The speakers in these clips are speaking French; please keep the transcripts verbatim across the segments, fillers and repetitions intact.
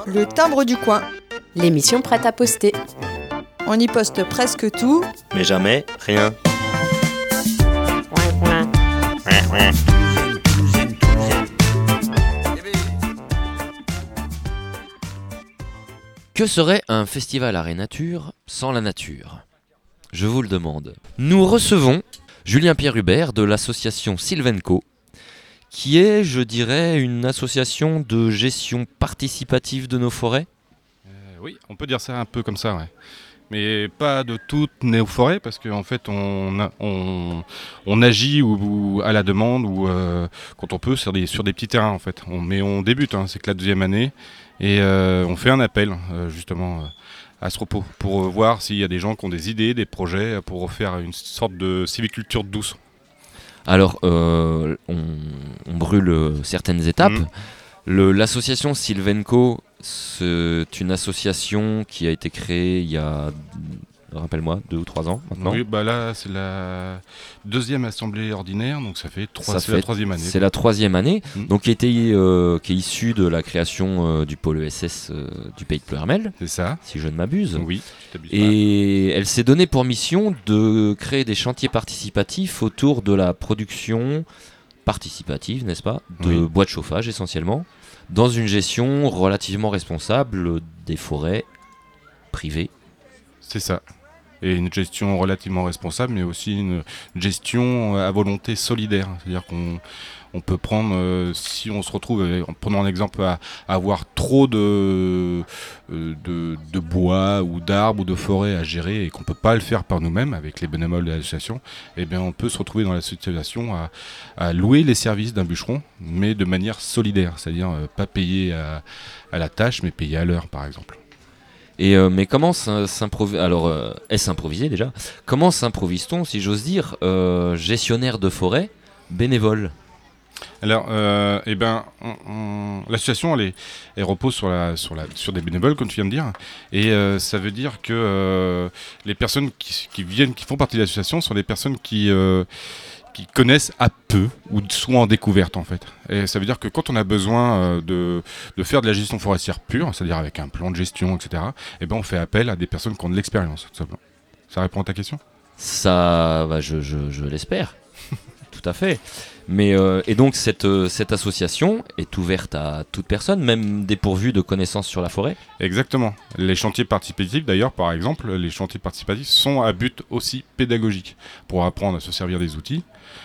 Le timbre du coin. L'émission prête à poster. On y poste presque tout, mais jamais rien. Que serait un festival Art et Nature sans la nature ? Je vous le demande. Nous recevons Julien-Pierre Hubert de l'association Sylvenco, qui est, je dirais, une association de gestion participative de nos forêts. Euh, oui, on peut dire ça un peu comme ça, ouais. Mais pas de toutes nos forêts, parce qu'en fait, on, on, on agit ou, ou à la demande ou euh, quand on peut sur des, sur des petits terrains, en fait. On, mais on débute, hein, c'est que la deuxième année, et euh, on fait un appel, euh, justement, euh, à ce propos, pour euh, voir s'il y a des gens qui ont des idées, des projets, pour faire une sorte de civiculture douce. Alors, euh, on, on brûle certaines étapes. Mmh. Le, l'association Sylvenco, c'est une association qui a été créée il y a, rappelle-moi, deux ou trois ans maintenant. Oui, bah là, c'est la deuxième assemblée ordinaire, donc ça fait, trois, ça c'est fait la troisième année. C'est la troisième année, mmh. donc qui, était, euh, qui est issue de la création euh, du pôle E S S euh, du Pays de Ploërmel. C'est ça. Si je ne m'abuse. Oui, tu t'abuses pas. Et elle s'est donnée pour mission de créer des chantiers participatifs autour de la production participative, n'est-ce pas, de oui. bois de chauffage essentiellement, dans une gestion relativement responsable des forêts privées. C'est ça. Et une gestion relativement responsable, mais aussi une gestion à volonté solidaire. C'est-à-dire qu'on on peut prendre, euh, si on se retrouve, en prenant un exemple, à, à avoir trop de, de, de bois ou d'arbres ou de forêts à gérer et qu'on ne peut pas le faire par nous-mêmes avec les bénévoles de l'association, eh bien on peut se retrouver dans la situation à, à louer les services d'un bûcheron, mais de manière solidaire. C'est-à-dire euh, pas payer à, à la tâche, mais payer à l'heure, par exemple. Et euh, mais comment s'improviser ? Alors, euh, est-ce improvisé déjà ? Comment s'improvise-t-on, si j'ose dire, euh, gestionnaire de forêt, bénévole ? Alors, euh, eh ben, on, on, l'association, elle, est, elle repose sur, la, sur, la, sur des bénévoles, comme tu viens de dire, et euh, ça veut dire que euh, les personnes qui, qui viennent, qui font partie de l'association, sont des personnes qui euh, qui connaissent à peu ou sont en découverte en fait. Et ça veut dire que quand on a besoin de, de faire de la gestion forestière pure, c'est-à-dire avec un plan de gestion, et cetera, eh ben on fait appel à des personnes qui ont de l'expérience, tout simplement. Ça répond à ta question ? Ça, bah, je, je, je l'espère, tout à fait. Mais, euh, et donc cette, euh, cette association est ouverte à toute personne, même dépourvue de connaissances sur la forêt ? Exactement. Les chantiers participatifs, d'ailleurs, par exemple, les chantiers participatifs sont à but aussi pédagogique, pour apprendre à se servir des outils,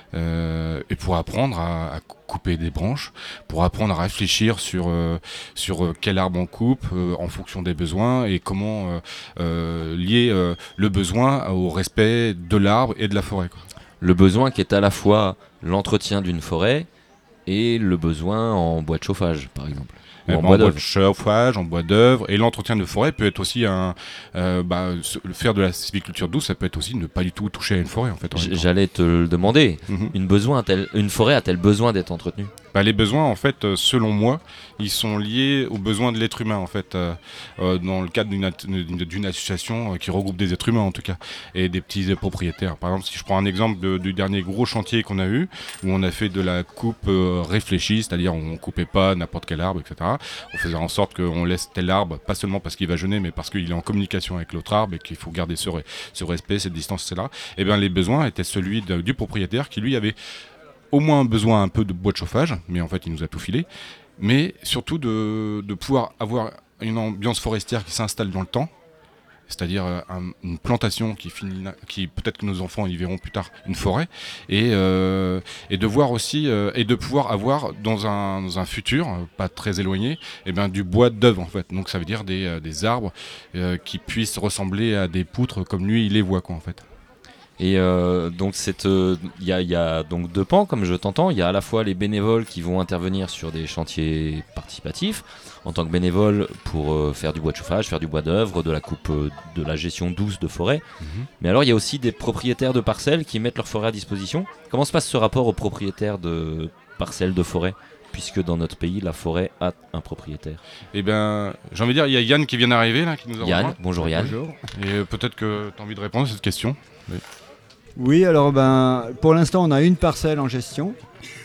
euh, et pour apprendre à, à couper des branches, pour apprendre à réfléchir sur, euh, sur quel arbre on coupe euh, en fonction des besoins, et comment euh, euh, lier euh, le besoin au respect de l'arbre et de la forêt, quoi. Le besoin qui est à la fois l'entretien d'une forêt et le besoin en bois de chauffage, par exemple. En, en bois, bois de chauffage, en bois d'œuvre, et l'entretien de forêt peut être aussi un, euh, bah, faire de la sylviculture douce, ça peut être aussi ne pas du tout toucher à une forêt en fait. En J'allais te le demander. Mm-hmm. Une, besoin a-t-elle, une forêt a-t-elle besoin d'être entretenue ? Bah, les besoins, en fait, euh, selon moi, ils sont liés aux besoins de l'être humain, en fait, euh, euh, dans le cadre d'une, d'une, d'une association euh, qui regroupe des êtres humains, en tout cas, et des petits propriétaires. Par exemple, si je prends un exemple de, du dernier gros chantier qu'on a eu, où on a fait de la coupe euh, réfléchie, c'est-à-dire on ne coupait pas n'importe quel arbre, et cetera. On faisait en sorte qu'on laisse tel arbre, pas seulement parce qu'il va jeûner, mais parce qu'il est en communication avec l'autre arbre et qu'il faut garder ce, ce respect, cette distance, et cetera. Et bien, les besoins étaient celui de, du propriétaire qui, lui, avait au moins besoin un peu de bois de chauffage, mais en fait il nous a tout filé, mais surtout de, de pouvoir avoir une ambiance forestière qui s'installe dans le temps, c'est-à-dire un, une plantation qui finit, qui peut-être que nos enfants y verront plus tard, une forêt, et, euh, et de voir aussi, euh, et de pouvoir avoir dans un, dans un futur, pas très éloigné, eh ben, du bois d'œuvre en fait, donc ça veut dire des, des arbres euh, qui puissent ressembler à des poutres comme lui il les voit quoi en fait. Et euh, donc il euh, y, y a donc deux pans comme je t'entends. Il y a à la fois les bénévoles qui vont intervenir sur des chantiers participatifs en tant que bénévoles pour euh, faire du bois de chauffage, faire du bois d'œuvre, de la coupe, euh, de la gestion douce de forêt. Mmh. Mais alors il y a aussi des propriétaires de parcelles qui mettent leur forêt à disposition. Comment se passe ce rapport aux propriétaires de parcelles de forêt ? Puisque dans notre pays, la forêt a un propriétaire. Eh bien, j'ai envie de dire, il y a Yann qui vient d'arriver, là, qui nous a Yann, rejoint. Bonjour Yann. Bonjour. Et euh, peut-être que tu as envie de répondre à cette question. Oui. Oui, alors ben, pour l'instant, on a une parcelle en gestion.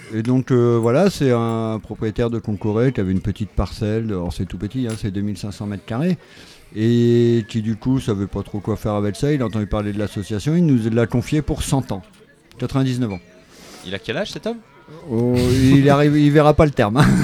Et donc euh, voilà, c'est un propriétaire de Concoré qui avait une petite parcelle, alors c'est tout petit, hein, c'est deux mille cinq cents mètres carrés, et qui du coup savait pas trop quoi faire avec ça, il a entendu parler de l'association, il nous l'a confié pour cent ans, quatre-vingt-dix-neuf ans. Il a quel âge cet homme ? Oh, il arrive, il verra pas le terme. Hein.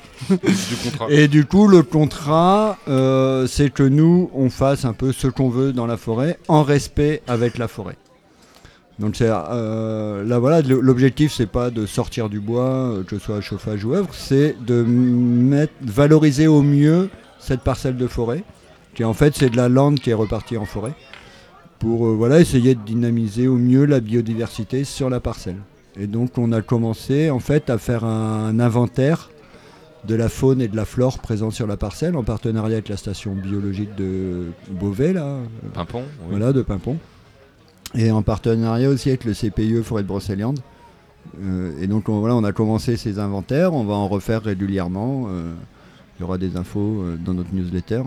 Du contrat. Et du coup, le contrat, euh, c'est que nous, on fasse un peu ce qu'on veut dans la forêt, en respect avec la forêt. Donc c'est, euh, là voilà, l'objectif c'est pas de sortir du bois, que ce soit chauffage ou œuvre, c'est de mettre, valoriser au mieux cette parcelle de forêt, qui en fait c'est de la lande qui est repartie en forêt, pour euh, voilà, essayer de dynamiser au mieux la biodiversité sur la parcelle. Et donc on a commencé en fait à faire un inventaire de la faune et de la flore présente sur la parcelle, en partenariat avec la station biologique de Beauvais, là, Pimpon, oui. Voilà, de Pimpon. Et en partenariat aussi avec le C P I E Forêt de Brocéliande. Euh, et donc on, voilà, on a commencé ces inventaires, on va en refaire régulièrement. Euh, il y aura des infos euh, dans notre newsletter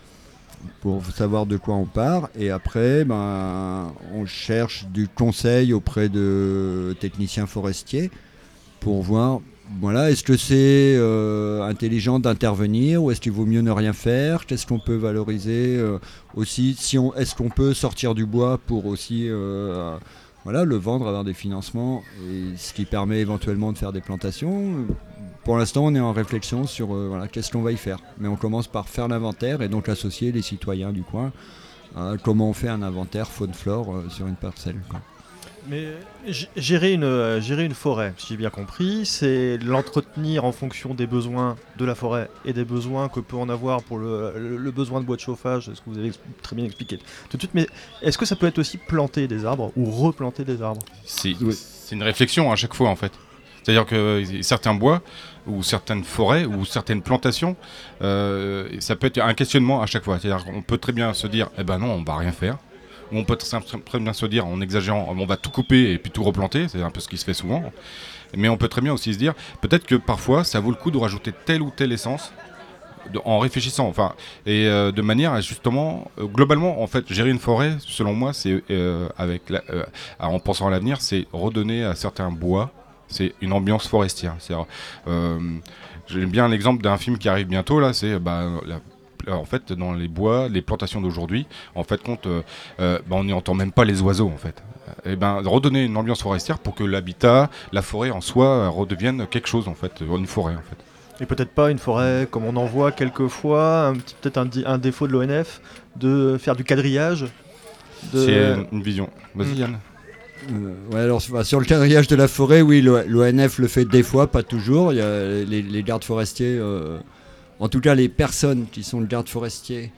pour savoir de quoi on part. Et après, ben, on cherche du conseil auprès de techniciens forestiers pour voir, voilà, est-ce que c'est euh, intelligent d'intervenir ou est-ce qu'il vaut mieux ne rien faire ? Qu'est-ce qu'on peut valoriser euh, aussi si on, est-ce qu'on peut sortir du bois pour aussi euh, voilà, le vendre, avoir des financements, et ce qui permet éventuellement de faire des plantations. Pour l'instant, on est en réflexion sur euh, voilà, qu'est-ce qu'on va y faire. Mais on commence par faire l'inventaire et donc associer les citoyens du coin à comment on fait un inventaire faune-flore euh, sur une parcelle, quoi. Mais g- gérer une, euh, gérer une forêt, si j'ai bien compris, c'est l'entretenir en fonction des besoins de la forêt et des besoins que peut en avoir pour le, le, le besoin de bois de chauffage, ce que vous avez ex- très bien expliqué tout de suite. Mais est-ce que ça peut être aussi planter des arbres ou replanter des arbres ? C'est Oui. c'est une réflexion à chaque fois en fait. C'est-à-dire que euh, certains bois ou certaines forêts ou certaines plantations, euh, ça peut être un questionnement à chaque fois. C'est-à-dire qu'on peut très bien se dire, eh ben non, on va rien faire. Ou on peut très, très bien se dire, en exagérant, on va tout couper et puis tout replanter. C'est un peu ce qui se fait souvent. Mais on peut très bien aussi se dire, peut-être que parfois, ça vaut le coup de rajouter telle ou telle essence. De, en réfléchissant, enfin, et euh, de manière à justement, euh, globalement, en fait, gérer une forêt, selon moi, c'est euh, avec, la, euh, en pensant à l'avenir, c'est redonner à certains bois, c'est une ambiance forestière. Euh, J'aime bien l'exemple d'un film qui arrive bientôt là, c'est bah, la, en fait dans les bois, les plantations d'aujourd'hui, en fait, compte, euh, euh, bah, on n'y entend même pas les oiseaux en fait. Et ben redonner une ambiance forestière pour que l'habitat, la forêt en soi redevienne quelque chose en fait, une forêt en fait. Et peut-être pas une forêt comme on en voit quelquefois, un petit- peut-être un, di- un défaut de l'O N F, de faire du quadrillage. De... C'est une vision. Vas-y Mm. Yann. Euh, ouais, alors, bah, sur le quadrillage de la forêt, oui, l'O N F le fait des fois, pas toujours. Il y a les, les gardes forestiers, euh, en tout cas les personnes qui sont gardes forestiers,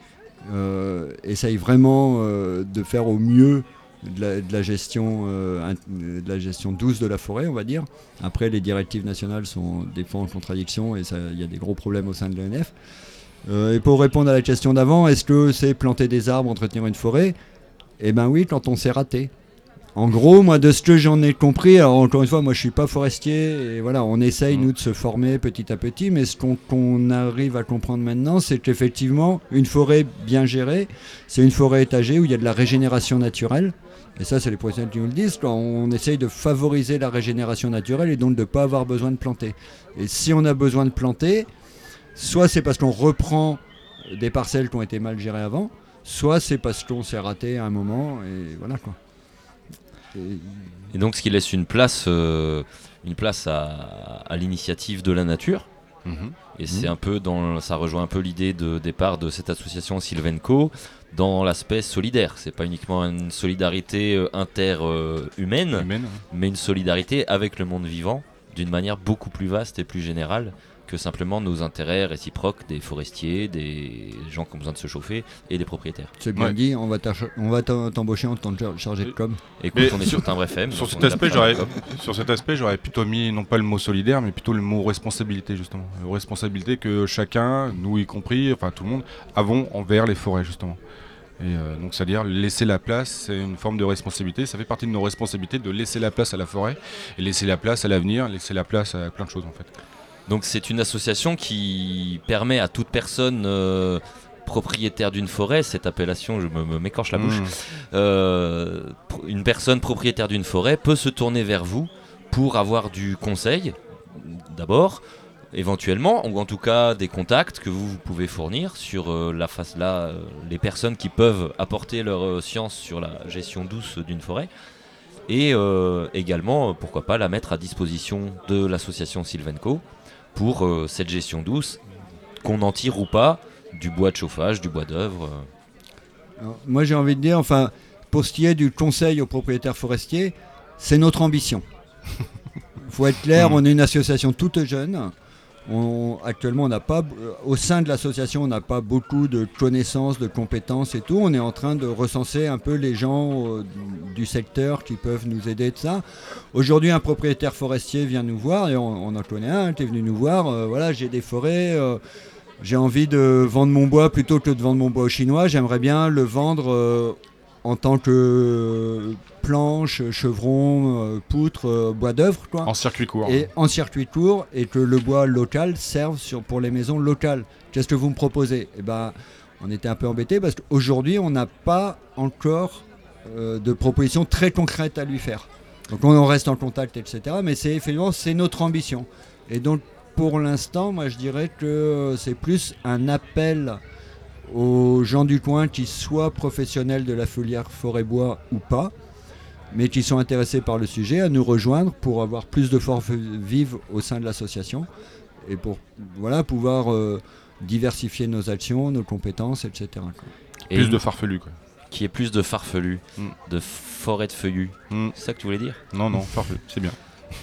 euh, essayent vraiment euh, de faire au mieux de la, de la gestion, euh, de la gestion douce de la forêt, on va dire. Après, les directives nationales sont des fois en contradiction et il y a des gros problèmes au sein de l'O N F. Euh, et pour répondre à la question d'avant, est-ce que c'est planter des arbres, entretenir une forêt ? Eh ben oui, quand on s'est raté. En gros, moi, de ce que j'en ai compris, alors encore une fois, moi, je suis pas forestier, et voilà, on essaye, nous, de se former petit à petit, mais ce qu'on qu'on arrive à comprendre maintenant, c'est qu'effectivement, une forêt bien gérée, c'est une forêt étagée où il y a de la régénération naturelle, et ça, c'est les professionnels qui nous le disent, quand on essaye de favoriser la régénération naturelle et donc de ne pas avoir besoin de planter. Et si on a besoin de planter, soit c'est parce qu'on reprend des parcelles qui ont été mal gérées avant, soit c'est parce qu'on s'est raté à un moment, et voilà, quoi. Et... Et donc ce qui laisse une place, euh, une place à, à l'initiative de la nature. Mm-hmm. Et c'est un peu dans, ça rejoint un peu l'idée de départ de cette association Sylvenco dans l'aspect solidaire. C'est pas uniquement une solidarité euh, inter-humaine, euh, Humaine. mais une solidarité avec le monde vivant d'une manière beaucoup plus vaste et plus générale que simplement nos intérêts réciproques des forestiers, des gens qui ont besoin de se chauffer et des propriétaires. C'est bien Ouais. dit, on va t'ach- on va t'en- t'embaucher en tant que char- chargé de com. Écoute, Mais on est sur- sur Timbre F M. Sur donc cet, on est aspect, là pour j'aurais, faire sur cet aspect, j'aurais plutôt mis non pas le mot solidaire, mais plutôt le mot responsabilité, justement. Euh, Responsabilité que chacun, nous y compris, enfin tout le monde, avons envers les forêts, justement. Et euh, donc, c'est-à-dire laisser la place, c'est une forme de responsabilité. Ça fait partie de nos responsabilités de laisser la place à la forêt, et laisser la place à l'avenir, laisser la place à plein de choses, en fait. Donc c'est une association qui permet à toute personne euh, propriétaire d'une forêt, cette appellation, je me, me m'écorche la bouche, Mmh. euh, pro- une personne propriétaire d'une forêt peut se tourner vers vous pour avoir du conseil, d'abord, éventuellement, ou en tout cas des contacts que vous, vous pouvez fournir sur euh, la face là, euh, les personnes qui peuvent apporter leur euh, science sur la gestion douce d'une forêt. Et euh, également, pourquoi pas, la mettre à disposition de l'association Sylvenco pour euh, cette gestion douce, qu'on en tire ou pas du bois de chauffage, du bois d'œuvre. Euh. Alors, moi j'ai envie de dire, enfin, pour ce qui est du conseil aux propriétaires forestiers, c'est notre ambition. Il faut être clair, on est une association toute jeune. On, actuellement, on n'a pas, au sein de l'association, on n'a pas beaucoup de connaissances, de compétences et tout. On est en train de recenser un peu les gens euh, du secteur qui peuvent nous aider de ça. Aujourd'hui, un propriétaire forestier vient nous voir, et on, on en connaît un qui est venu nous voir. Euh, voilà, j'ai des forêts, euh, j'ai envie de vendre mon bois plutôt que de vendre mon bois aux Chinois. J'aimerais bien le vendre euh, en tant que planche, chevron, euh, poutre, euh, bois d'œuvre, quoi. En circuit court. Et en circuit court, et que le bois local serve sur, pour les maisons locales. Qu'est-ce que vous me proposez ? Eh ben, on était un peu embêtés parce qu'aujourd'hui, on n'a pas encore euh, de propositions très concrètes à lui faire. Donc on en reste en contact, et cetera. Mais c'est effectivement, c'est notre ambition. Et donc, pour l'instant, moi, je dirais que c'est plus un appel aux gens du coin qui soient professionnels de la filière forêt-bois ou pas, mais qui sont intéressés par le sujet, à nous rejoindre pour avoir plus de forces vives au sein de l'association et pour voilà, pouvoir euh, diversifier nos actions, nos compétences, et cetera. Et plus de farfelus, quoi. Qui est plus de farfelus, Mm. de forêt de feuillus. Mm. C'est ça que tu voulais dire ? Non, non, farfelu, c'est bien.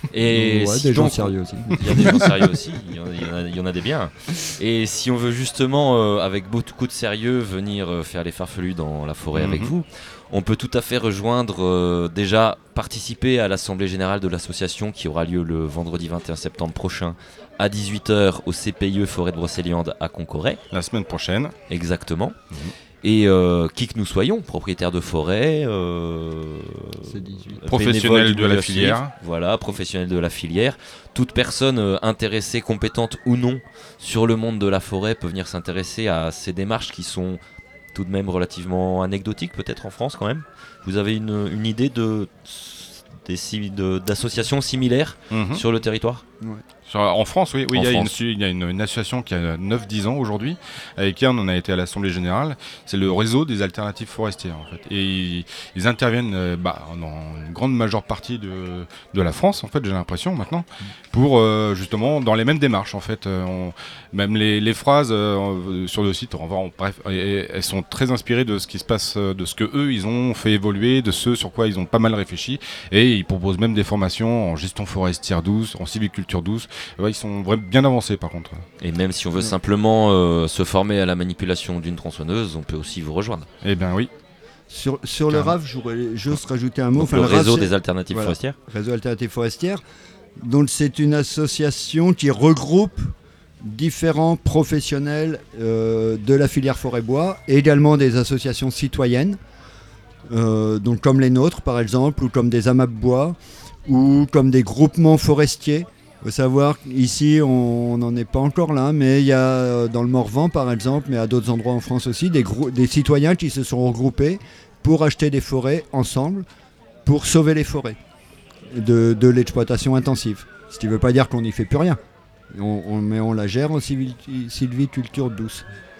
Et ouais, si des gens donc- sérieux aussi. Il y a des gens sérieux aussi, il y, en, il y en a, il y en a des biens. Et si on veut justement, euh, avec beaucoup de sérieux, venir euh, faire les farfelus dans la forêt Mhm. avec vous, on peut tout à fait rejoindre, euh, déjà participer à l'Assemblée Générale de l'association qui aura lieu le vendredi vingt et un septembre prochain à dix-huit heures au C P I E Forêt de Brocéliande à Concoret, La semaine prochaine. exactement. Mhm. Et euh, qui que nous soyons, propriétaires de forêt, euh, C'est dix-huit. Professionnels bénévoles du de la milieu filière. associatif, voilà, professionnels de la filière. Toute personne euh, intéressée, compétente ou non sur le monde de la forêt peut venir s'intéresser à ces démarches qui sont tout de même relativement anecdotiques, peut-être en France quand même. Vous avez une, une idée de, des si- de- d'associations similaires Mhm. sur le territoire ? Sur- En France, oui, oui En il y a, une, France. il y a une, une association qui a neuf dix ans aujourd'hui, avec qui on en a été à l'Assemblée Générale. C'est le réseau des alternatives forestières, en fait. Et ils, ils interviennent euh, bah, dans une grande majeure partie de, de la France, en fait, j'ai l'impression maintenant, pour euh, justement dans les mêmes démarches, en fait. Euh, on- même les, les phrases euh, sur le site, on va, on- bref, et- elles sont très inspirées de ce qui se passe, euh, de ce que eux ils ont fait évoluer, de ce sur quoi ils ont pas mal réfléchi. Et ils proposent même des formations en gestion forestière douce, en sylviculture douce. Ouais, ils sont vraiment bien avancés par contre. Et même si on veut simplement euh, se former à la manipulation d'une tronçonneuse, on peut aussi vous rejoindre. Eh bien oui. Sur, sur le Carrément. R A F, j'aurais juste rajouter un mot. Donc, Enfin, le R A F, réseau c'est- des alternatives voilà. forestières. Réseau Alternative Forestière. Donc c'est une association qui regroupe différents professionnels euh, de la filière forêt-bois et également des associations citoyennes, euh, donc comme les nôtres par exemple, ou comme des amas de bois, ou comme des groupements forestiers. Il faut savoir qu'ici on n'en est pas encore là, mais il y a euh, dans le Morvan par exemple, mais à d'autres endroits en France aussi, des, grou- des citoyens qui se sont regroupés pour acheter des forêts ensemble, pour sauver les forêts de, de l'exploitation intensive. Ce qui ne veut pas dire qu'on n'y fait plus rien. On, on- mais on la gère en sylvi- sylviculture douce.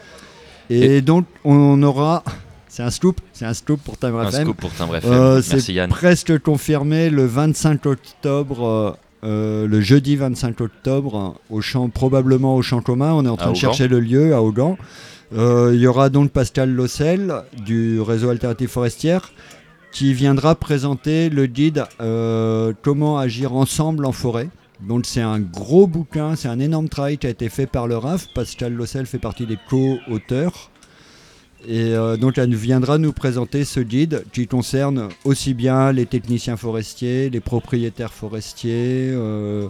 Et, Et- donc on aura... C'est un scoop, c'est un scoop pour Timbre Un F M. scoop pour Timbre F M. Euh, Merci c'est Yann. presque confirmé le vingt-cinq octobre, euh, euh, le jeudi vingt-cinq octobre, au champ, probablement au champ commun. On est en train À de Augan. chercher le lieu à Augan. Euh, Il y aura donc Pascal Lossel du réseau Alternative Forestière qui viendra présenter le guide euh, Comment agir ensemble en forêt. Donc c'est un gros bouquin, c'est un énorme travail qui a été fait par le R A F. Pascal Lossel fait partie des co-auteurs. Et euh, donc elle viendra nous présenter ce guide qui concerne aussi bien les techniciens forestiers, les propriétaires forestiers, euh,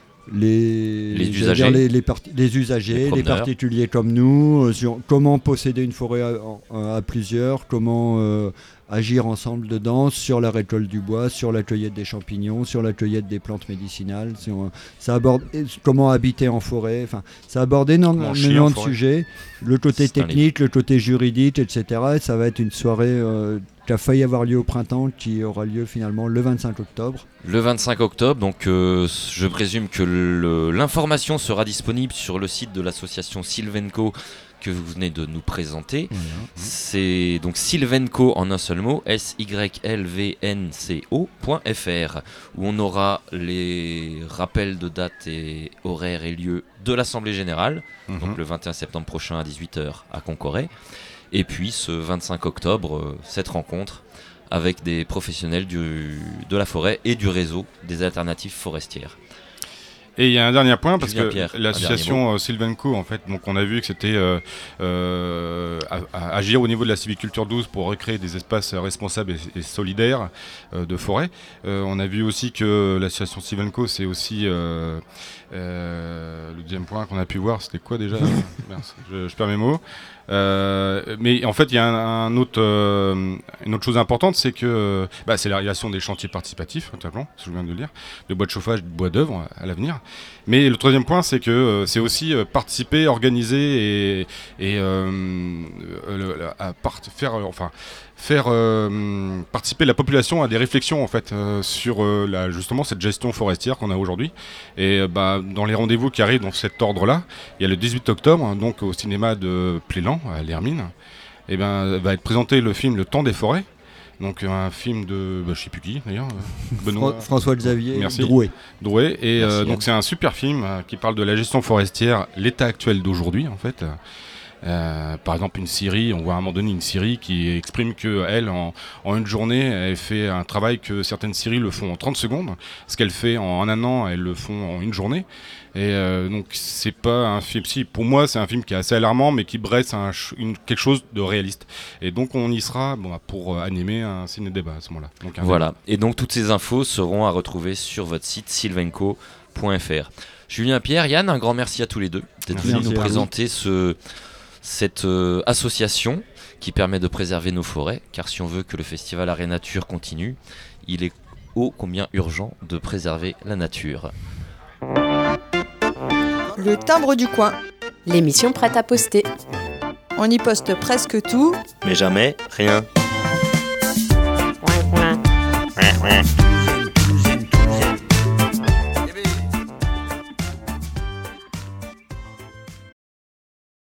les, Les j'allais usagers. dire les, les parti- les usagers, Les les, promeneurs. particuliers comme nous, euh, sur comment posséder une forêt à, à- à plusieurs, comment euh, agir ensemble dedans sur la récolte du bois, sur la cueillette des champignons, sur la cueillette des plantes médicinales. Sur, ça aborde comment habiter en forêt. Enfin, ça aborde énormément de forêt. sujets. Le côté C'est un technique, le côté juridique, et cetera. Et ça va être une soirée euh, qui a failli avoir lieu au printemps, qui aura lieu finalement le vingt-cinq octobre. Le vingt-cinq octobre, donc euh, je présume que le- l'information sera disponible sur le site de l'association Sylvenco que vous venez de nous présenter. C'est donc Sylvenco en un seul mot, S Y L V N C O point F R, où on aura les rappels de dates et horaires et lieux de l'Assemblée Générale, Mhm. donc le vingt et un septembre prochain à dix-huit heures à Concoré. Et puis ce vingt-cinq octobre, euh, cette rencontre avec des professionnels du, de la forêt et du réseau des alternatives forestières. Et il y a un dernier point, parce Julien que Pierre, un l'association euh, Sylvenco, en fait, donc on a vu que c'était euh, euh, à- à agir au niveau de la sylviculture douce pour recréer des espaces euh, responsables et, et solidaires euh, de forêt. Euh, on a vu aussi que l'association Sylvenco, c'est aussi euh, euh, le deuxième point qu'on a pu voir, c'était quoi déjà Merci, je, je perds mes mots. Euh, mais en fait, il y a un, un autre, euh, une autre chose importante, c'est que bah, c'est la réalisation des chantiers participatifs, tout simplement, je viens de le dire, de bois de chauffage, de bois d'œuvre à l'avenir. Mais le troisième point, c'est que euh, c'est aussi euh, participer, organiser et, et euh, euh, le- à part- faire, euh, enfin, faire euh, participer la population à des réflexions en fait euh, sur euh, la, justement cette gestion forestière qu'on a aujourd'hui. Et euh, bah, dans les rendez-vous qui arrivent dans cet ordre-là, il y a le dix-huit octobre, hein, donc au cinéma de Plélan à l'Hermine, et ben va être présenté le film Le Temps des forêts. Donc un film de, bah, je sais plus qui d'ailleurs, euh, Benoît Fran- François Xavier Merci. Drouet. Drouet. Et Merci, euh, Yann. donc c'est un super film euh, qui parle de la gestion forestière, l'état actuel d'aujourd'hui en fait. Euh, par exemple une scierie, on voit à un moment donné une scierie qui exprime que elle en, en une journée elle fait un travail que certaines scieries le font en trente secondes, ce qu'elle fait en un an elles le font en une journée. Et euh, donc c'est pas un film, si pour moi c'est un film qui est assez alarmant mais qui dresse un, ch- une, quelque chose de réaliste. Et donc on y sera bon, pour euh, animer un ciné-débat à ce moment-là. Donc, un Voilà, et donc toutes ces infos seront à retrouver sur votre site sylvenco point F R. Julien, Pierre, Yann, un grand merci à tous les deux d'être Merci. venus nous Merci. présenter ce, cette euh, association qui permet de préserver nos forêts, car si on veut que le festival Arrêt Nature continue, il est ô combien urgent de préserver la nature. Le timbre du coin. L'émission prête à poster. On y poste presque tout. Mais jamais rien. Ouais, ouais. Ouais, ouais.